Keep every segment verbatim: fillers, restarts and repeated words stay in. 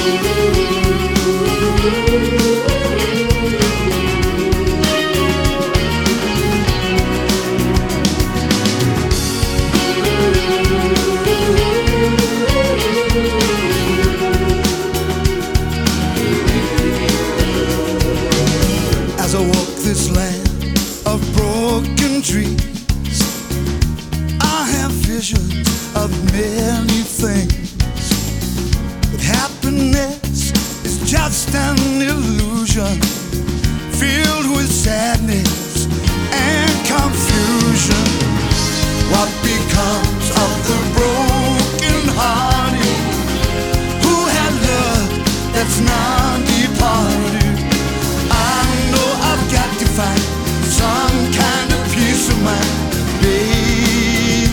As I walk this land of broken dreams, I have visions of many things. But happiness is just an illusion, filled with sadness and confusion. What becomes of the broken hearted who had love that's not departed? Got to find some kind of peace of mind, baby.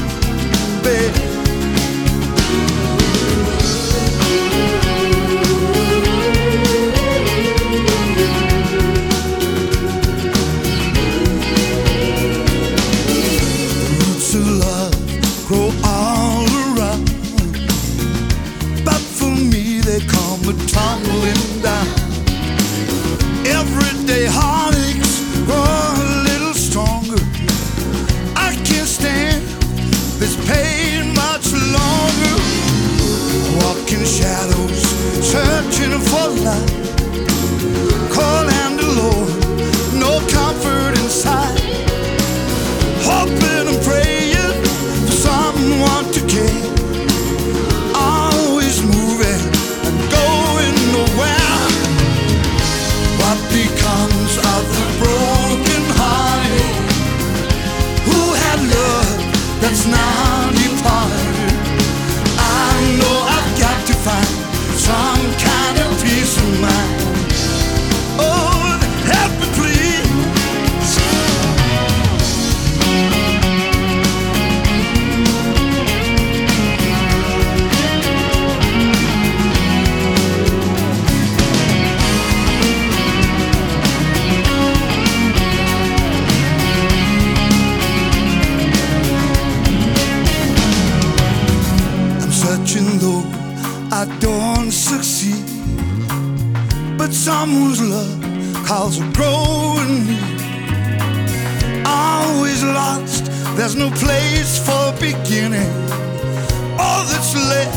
The roots of love grow all around, but for me they come a tumbling down. Everyday heartaches grow a little stronger. I can't stand this pain much longer. Walking shadows, searching for light. Calling the Lord, no comfort inside. Hoping and praying for someone to care. Always moving and going nowhere. What becomes of the broken hearted who had love that's now departed? I know I've got to find some kind of peace of mind. Oh, help me please. Searching though I don't succeed, but someone's love calls a growing need. Always lost, there's no place for beginning. All that's left